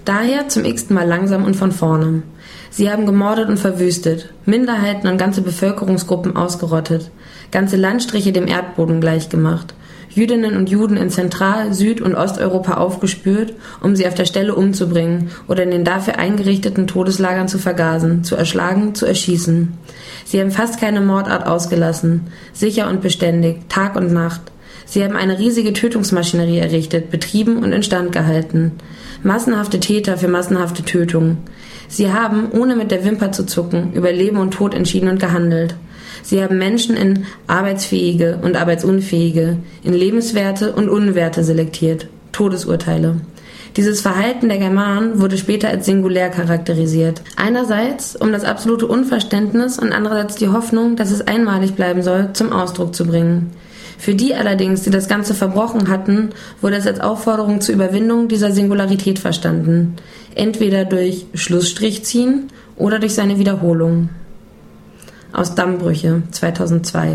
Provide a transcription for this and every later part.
Daher zum x-ten Mal langsam und von vorne. Sie haben gemordet und verwüstet, Minderheiten und ganze Bevölkerungsgruppen ausgerottet, ganze Landstriche dem Erdboden gleichgemacht, Jüdinnen und Juden in Zentral-, Süd- und Osteuropa aufgespürt, um sie auf der Stelle umzubringen oder in den dafür eingerichteten Todeslagern zu vergasen, zu erschlagen, zu erschießen. Sie haben fast keine Mordart ausgelassen, sicher und beständig, Tag und Nacht. Sie haben eine riesige Tötungsmaschinerie errichtet, betrieben und instand gehalten. Massenhafte Täter für massenhafte Tötung. Sie haben, ohne mit der Wimper zu zucken, über Leben und Tod entschieden und gehandelt. Sie haben Menschen in Arbeitsfähige und Arbeitsunfähige, in Lebenswerte und Unwerte selektiert. Todesurteile. Dieses Verhalten der Germanen wurde später als singulär charakterisiert. Einerseits, um das absolute Unverständnis und andererseits die Hoffnung, dass es einmalig bleiben soll, zum Ausdruck zu bringen. Für die allerdings, die das Ganze verbrochen hatten, wurde es als Aufforderung zur Überwindung dieser Singularität verstanden. Entweder durch Schlussstrich ziehen oder durch seine Wiederholung. Aus Dammbrüche, 2002.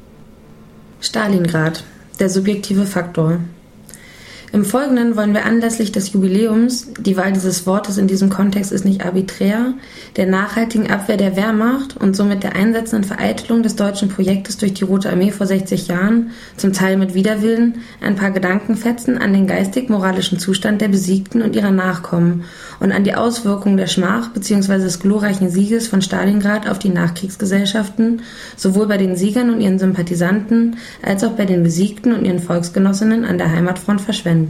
Stalingrad, der subjektive Faktor. Im Folgenden wollen wir anlässlich des Jubiläums, die Wahl dieses Wortes in diesem Kontext ist nicht arbiträr, der nachhaltigen Abwehr der Wehrmacht und somit der einsetzenden Vereitelung des deutschen Projektes durch die Rote Armee vor 60 Jahren, zum Teil mit Widerwillen, ein paar Gedankenfetzen an den geistig-moralischen Zustand der Besiegten und ihrer Nachkommen und an die Auswirkungen der Schmach bzw. des glorreichen Sieges von Stalingrad auf die Nachkriegsgesellschaften, sowohl bei den Siegern und ihren Sympathisanten als auch bei den Besiegten und ihren Volksgenossinnen an der Heimatfront verschwenden.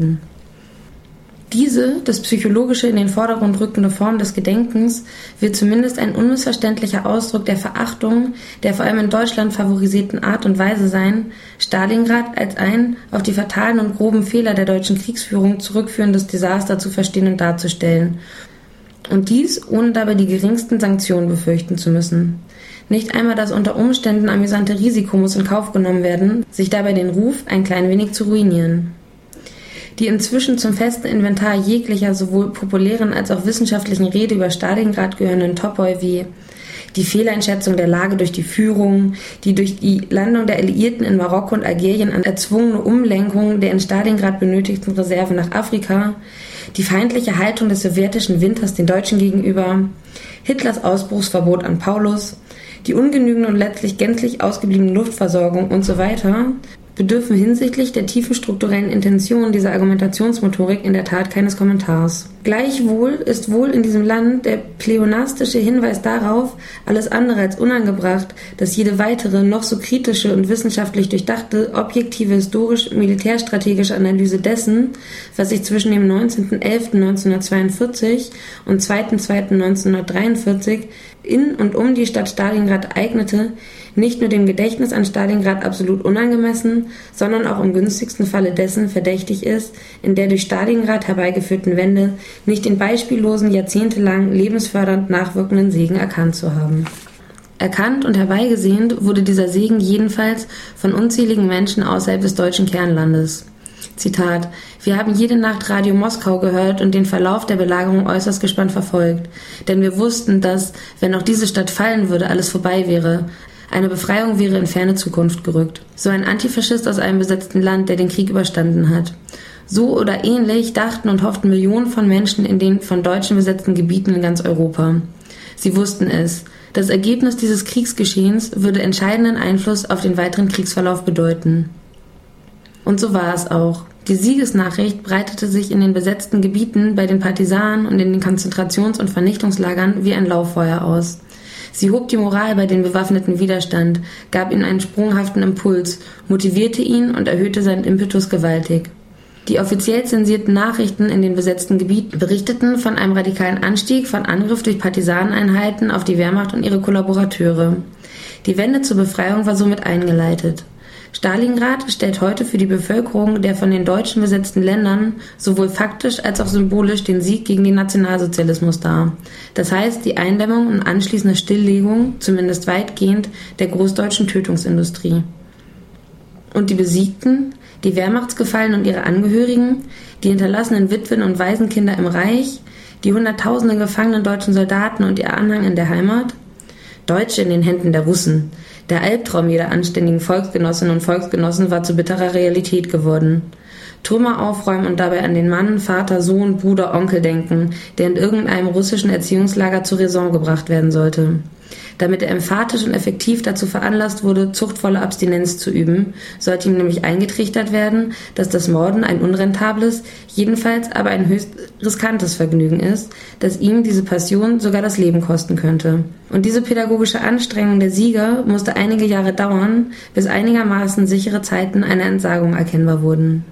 Diese, das Psychologische in den Vordergrund rückende Form des Gedenkens, wird zumindest ein unmissverständlicher Ausdruck der Verachtung der vor allem in Deutschland favorisierten Art und Weise sein, Stalingrad als ein auf die fatalen und groben Fehler der deutschen Kriegsführung zurückführendes Desaster zu verstehen und darzustellen. Und dies, ohne dabei die geringsten Sanktionen befürchten zu müssen. Nicht einmal das unter Umständen amüsante Risiko muss in Kauf genommen werden, sich dabei den Ruf ein klein wenig zu ruinieren. Die inzwischen zum festen Inventar jeglicher sowohl populären als auch wissenschaftlichen Rede über Stalingrad gehörenden Topoi wie die Fehleinschätzung der Lage durch die Führung, die durch die Landung der Alliierten in Marokko und Algerien an erzwungene Umlenkung der in Stalingrad benötigten Reserven nach Afrika, die feindliche Haltung des sowjetischen Winters den Deutschen gegenüber, Hitlers Ausbruchsverbot an Paulus, die ungenügende und letztlich gänzlich ausgebliebene Luftversorgung usw. bedürfen hinsichtlich der tiefen strukturellen Intention dieser Argumentationsmotorik in der Tat keines Kommentars. Gleichwohl ist wohl in diesem Land der pleonastische Hinweis darauf alles andere als unangebracht, dass jede weitere, noch so kritische und wissenschaftlich durchdachte, objektive, historisch-militärstrategische Analyse dessen, was sich zwischen dem 19.11.1942 und 2.2.1943 in und um die Stadt Stalingrad ereignete, nicht nur dem Gedächtnis an Stalingrad absolut unangemessen, sondern auch im günstigsten Falle dessen verdächtig ist, in der durch Stalingrad herbeigeführten Wende nicht den beispiellosen, jahrzehntelang lebensfördernd nachwirkenden Segen erkannt zu haben. Erkannt und herbeigesehnt wurde dieser Segen jedenfalls von unzähligen Menschen außerhalb des deutschen Kernlandes. Zitat: Wir haben jede Nacht Radio Moskau gehört und den Verlauf der Belagerung äußerst gespannt verfolgt, denn wir wussten, dass, wenn auch diese Stadt fallen würde, alles vorbei wäre. Eine Befreiung wäre in ferne Zukunft gerückt. So ein Antifaschist aus einem besetzten Land, der den Krieg überstanden hat. So oder ähnlich dachten und hofften Millionen von Menschen in den von Deutschen besetzten Gebieten in ganz Europa. Sie wussten es. Das Ergebnis dieses Kriegsgeschehens würde entscheidenden Einfluss auf den weiteren Kriegsverlauf bedeuten. Und so war es auch. Die Siegesnachricht breitete sich in den besetzten Gebieten bei den Partisanen und in den Konzentrations- und Vernichtungslagern wie ein Lauffeuer aus. Sie hob die Moral bei den bewaffneten Widerstand, gab ihm einen sprunghaften Impuls, motivierte ihn und erhöhte seinen Impetus gewaltig. Die offiziell zensierten Nachrichten in den besetzten Gebieten berichteten von einem radikalen Anstieg von Angriff durch Partisaneneinheiten auf die Wehrmacht und ihre Kollaborateure. Die Wende zur Befreiung war somit eingeleitet. Stalingrad stellt heute für die Bevölkerung der von den Deutschen besetzten Ländern sowohl faktisch als auch symbolisch den Sieg gegen den Nationalsozialismus dar. Das heißt, die Eindämmung und anschließende Stilllegung, zumindest weitgehend, der großdeutschen Tötungsindustrie. Und die Besiegten, die Wehrmachtsgefallenen und ihre Angehörigen, die hinterlassenen Witwen und Waisenkinder im Reich, die hunderttausenden gefangenen deutschen Soldaten und ihr Anhang in der Heimat? Deutsche in den Händen der Russen. Der Albtraum jeder anständigen Volksgenossinnen und Volksgenossen war zu bitterer Realität geworden. Trümmer aufräumen und dabei an den Mann, Vater, Sohn, Bruder, Onkel denken, der in irgendeinem russischen Erziehungslager zur Raison gebracht werden sollte. Damit er emphatisch und effektiv dazu veranlasst wurde, zuchtvolle Abstinenz zu üben, sollte ihm nämlich eingetrichtert werden, dass das Morden ein unrentables, jedenfalls aber ein höchst riskantes Vergnügen ist, das ihm diese Passion sogar das Leben kosten könnte. Und diese pädagogische Anstrengung der Sieger musste einige Jahre dauern, bis einigermaßen sichere Zeiten einer Entsagung erkennbar wurden.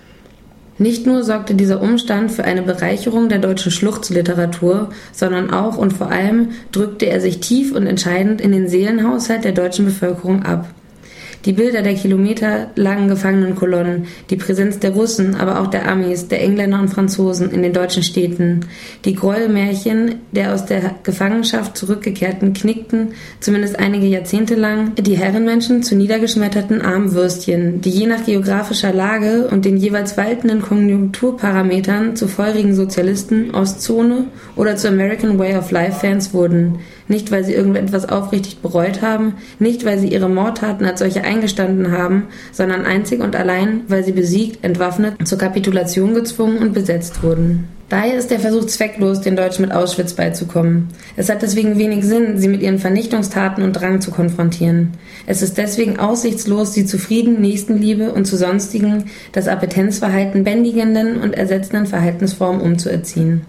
Nicht nur sorgte dieser Umstand für eine Bereicherung der deutschen Schluchzliteratur, sondern auch und vor allem drückte er sich tief und entscheidend in den Seelenhaushalt der deutschen Bevölkerung ab. Die Bilder der kilometerlangen Gefangenenkolonnen, die Präsenz der Russen, aber auch der Amis, der Engländer und Franzosen in den deutschen Städten, die Gräuelmärchen der aus der Gefangenschaft zurückgekehrten knickten, zumindest einige Jahrzehnte lang, die Herrenmenschen zu niedergeschmetterten armen Würstchen, die je nach geografischer Lage und den jeweils waltenden Konjunkturparametern zu feurigen Sozialisten, Ostzone oder zu American Way of Life Fans wurden. Nicht, weil sie irgendetwas aufrichtig bereut haben, nicht, weil sie ihre Mordtaten als solche eingestanden haben, sondern einzig und allein, weil sie besiegt, entwaffnet, zur Kapitulation gezwungen und besetzt wurden. Daher ist der Versuch zwecklos, den Deutschen mit Auschwitz beizukommen. Es hat deswegen wenig Sinn, sie mit ihren Vernichtungstaten und Drang zu konfrontieren. Es ist deswegen aussichtslos, sie zu Frieden, Nächstenliebe und zu sonstigen, das Appetenzverhalten bändigenden und ersetzenden Verhaltensformen umzuerziehen.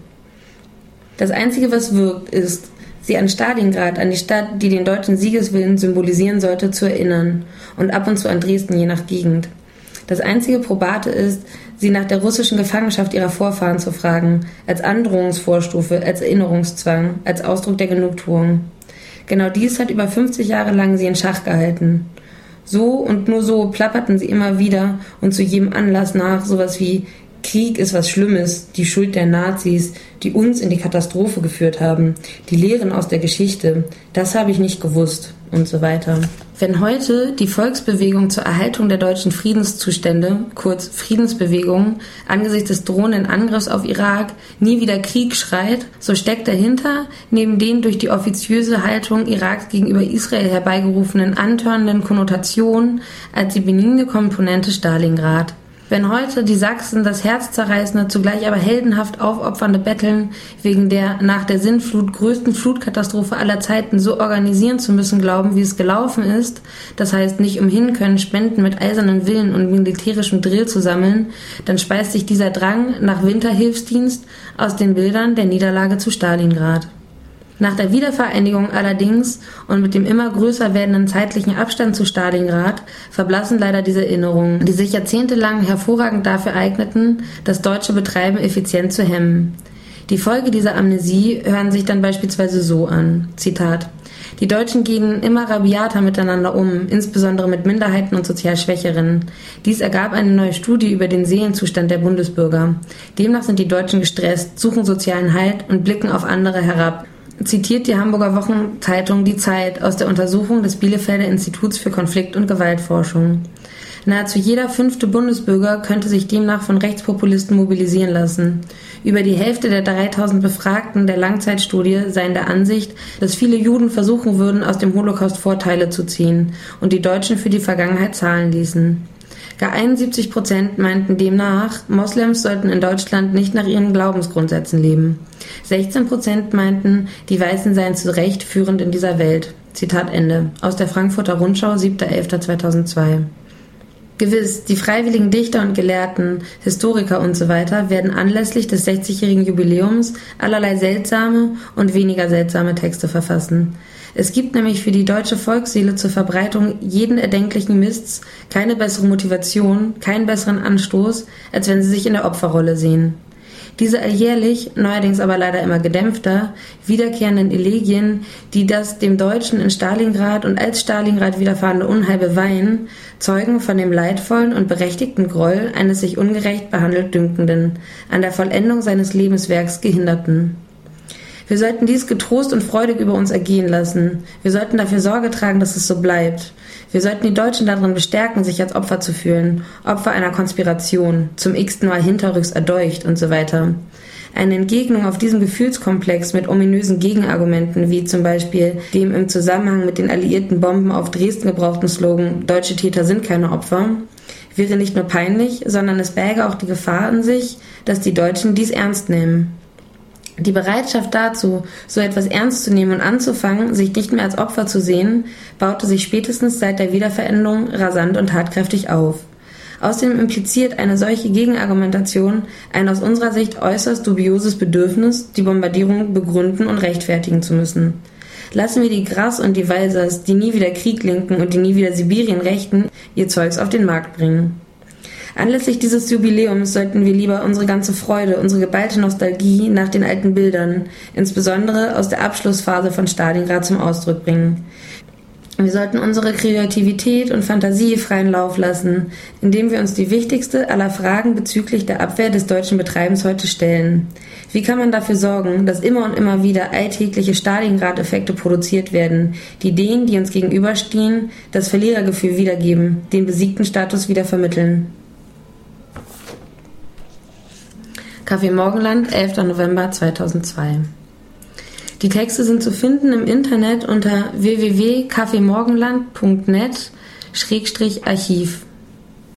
Das Einzige, was wirkt, ist, sie an Stalingrad, an die Stadt, die den deutschen Siegeswillen symbolisieren sollte, zu erinnern und ab und zu an Dresden, je nach Gegend. Das einzige Probate ist, sie nach der russischen Gefangenschaft ihrer Vorfahren zu fragen, als Androhungsvorstufe, als Erinnerungszwang, als Ausdruck der Genugtuung. Genau dies hat über 50 Jahre lang sie in Schach gehalten. So und nur so plapperten sie immer wieder und zu jedem Anlass nach sowas wie Krieg ist was Schlimmes, die Schuld der Nazis, die uns in die Katastrophe geführt haben, die Lehren aus der Geschichte, das habe ich nicht gewusst und so weiter. Wenn heute die Volksbewegung zur Erhaltung der deutschen Friedenszustände, kurz Friedensbewegung, angesichts des drohenden Angriffs auf Irak nie wieder Krieg schreit, so steckt dahinter, neben den durch die offiziöse Haltung Iraks gegenüber Israel herbeigerufenen antörnenden Konnotationen als die benigne Komponente Stalingrad. Wenn heute die Sachsen das herzzerreißende, zugleich aber heldenhaft aufopfernde Betteln wegen der nach der Sintflut größten Flutkatastrophe aller Zeiten so organisieren zu müssen glauben, wie es gelaufen ist, das heißt nicht umhin können, Spenden mit eisernen Willen und militärischem Drill zu sammeln, dann speist sich dieser Drang nach Winterhilfsdienst aus den Bildern der Niederlage zu Stalingrad. Nach der Wiedervereinigung allerdings und mit dem immer größer werdenden zeitlichen Abstand zu Stalingrad verblassen leider diese Erinnerungen, die sich jahrzehntelang hervorragend dafür eigneten, das deutsche Betreiben effizient zu hemmen. Die Folge dieser Amnesie hören sich dann beispielsweise so an, Zitat: Die Deutschen gehen immer rabiater miteinander um, insbesondere mit Minderheiten und sozial Schwächeren. Dies ergab eine neue Studie über den Seelenzustand der Bundesbürger. Demnach sind die Deutschen gestresst, suchen sozialen Halt und blicken auf andere herab. Zitiert die Hamburger Wochenzeitung Die Zeit aus der Untersuchung des Bielefelder Instituts für Konflikt- und Gewaltforschung. Nahezu jeder 5. Bundesbürger könnte sich demnach von Rechtspopulisten mobilisieren lassen. Über die Hälfte der 3000 Befragten der Langzeitstudie seien der Ansicht, dass viele Juden versuchen würden, aus dem Holocaust Vorteile zu ziehen und die Deutschen für die Vergangenheit zahlen ließen. Gar 71% meinten demnach, Moslems sollten in Deutschland nicht nach ihren Glaubensgrundsätzen leben. 16% meinten, die Weißen seien zu Recht führend in dieser Welt. Zitat Ende. Aus der Frankfurter Rundschau, 7.11.2002. Gewiss, die freiwilligen Dichter und Gelehrten, Historiker usw. werden anlässlich des 60-jährigen Jubiläums allerlei seltsame und weniger seltsame Texte verfassen. Es gibt nämlich für die deutsche Volksseele zur Verbreitung jeden erdenklichen Mists keine bessere Motivation, keinen besseren Anstoß, als wenn sie sich in der Opferrolle sehen. Diese alljährlich, neuerdings aber leider immer gedämpfter, wiederkehrenden Elegien, die das dem Deutschen in Stalingrad und als Stalingrad widerfahrene Unheil beweihen, zeugen von dem leidvollen und berechtigten Groll eines sich ungerecht behandelt Dünkenden, an der Vollendung seines Lebenswerks Gehinderten. Wir sollten dies getrost und freudig über uns ergehen lassen. Wir sollten dafür Sorge tragen, dass es so bleibt. Wir sollten die Deutschen darin bestärken, sich als Opfer zu fühlen, Opfer einer Konspiration, zum x-ten Mal hinterrücks erdolcht und so weiter. Eine Entgegnung auf diesem Gefühlskomplex mit ominösen Gegenargumenten, wie zum Beispiel dem im Zusammenhang mit den alliierten Bomben auf Dresden gebrauchten Slogan »Deutsche Täter sind keine Opfer«, wäre nicht nur peinlich, sondern es berge auch die Gefahr in sich, dass die Deutschen dies ernst nehmen. Die Bereitschaft dazu, so etwas ernst zu nehmen und anzufangen, sich nicht mehr als Opfer zu sehen, baute sich spätestens seit der Wiedervereinigung rasant und tatkräftig auf. Außerdem impliziert eine solche Gegenargumentation ein aus unserer Sicht äußerst dubioses Bedürfnis, die Bombardierung begründen und rechtfertigen zu müssen. Lassen wir die Grass und die Walsers, die nie wieder Krieg linken und die nie wieder Sibirien rechten, ihr Zeugs auf den Markt bringen. Anlässlich dieses Jubiläums sollten wir lieber unsere ganze Freude, unsere geballte Nostalgie nach den alten Bildern, insbesondere aus der Abschlussphase von Stalingrad, zum Ausdruck bringen. Wir sollten unsere Kreativität und Fantasie freien Lauf lassen, indem wir uns die wichtigste aller Fragen bezüglich der Abwehr des deutschen Betreibens heute stellen. Wie kann man dafür sorgen, dass immer und immer wieder alltägliche Stalingrad-Effekte produziert werden, die denen, die uns gegenüberstehen, das Verlierergefühl wiedergeben, den besiegten Status wieder vermitteln? Café Morgenland, 11. November 2002. Die Texte sind zu finden im Internet unter www.cafemorgenland.net/archiv.